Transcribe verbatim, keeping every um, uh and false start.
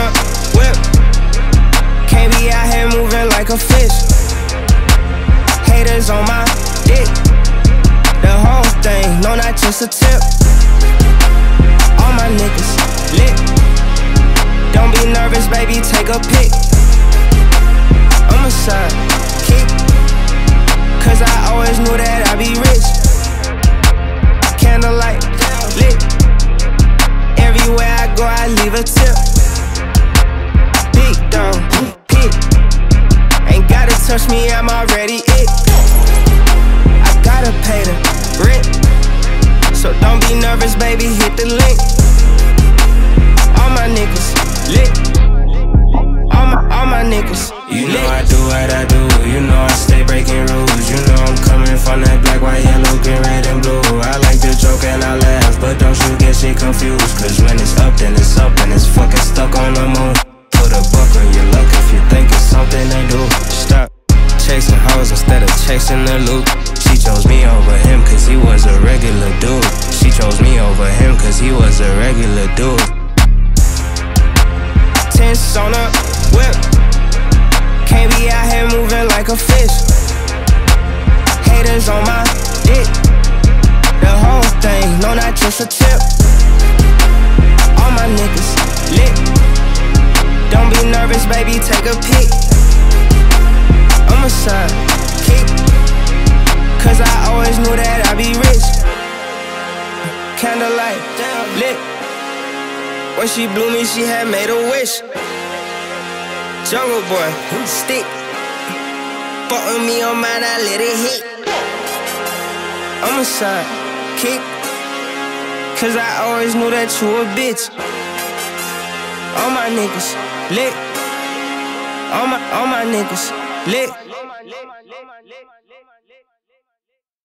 a whip. Can't be out here moving like a fish. Haters on my dick. The whole thing, no, not just a tip. All my niggas lit. Don't be nervous, baby, take a pic. I'm a side kick, cause I always knew that I'd be rich. Candlelight lit. Everywhere I go, I leave a tip. Big dog, hit. Ain't gotta touch me, I'm already it. I gotta pay the rent, so don't be nervous, baby, hit the link. All my niggas lit. All my, all my niggas You lit. know I do what I do, you know I stay breaking rules. You know I'm coming from that black, white, yellow, green, red, and blue. I like to joke and I laugh, but don't you get shit confused. Cause when it's up, then it's up, and it's fucking stuck on the moon. Put a buck on your luck if you think it's something to do. Stop chasing hoes instead of chasing the loot. She chose me over him cause he was a regular dude. She chose me over him cause he was a regular dude. Tense on a whip. Can't be out here moving like a fish. Haters on my dick. The whole thing, no, not just a tip. All my niggas lit. Don't be nervous, baby, take a pic. I'm a side kick, cause I always knew that I'd be rich. Candlelight lit. When she blew me, she had made a wish. Jungle boy, stick. Fuck with me on mine, I let it hit. I'm a side kick, cause I always knew that you a bitch. All my niggas lit. All my, all my niggas lit.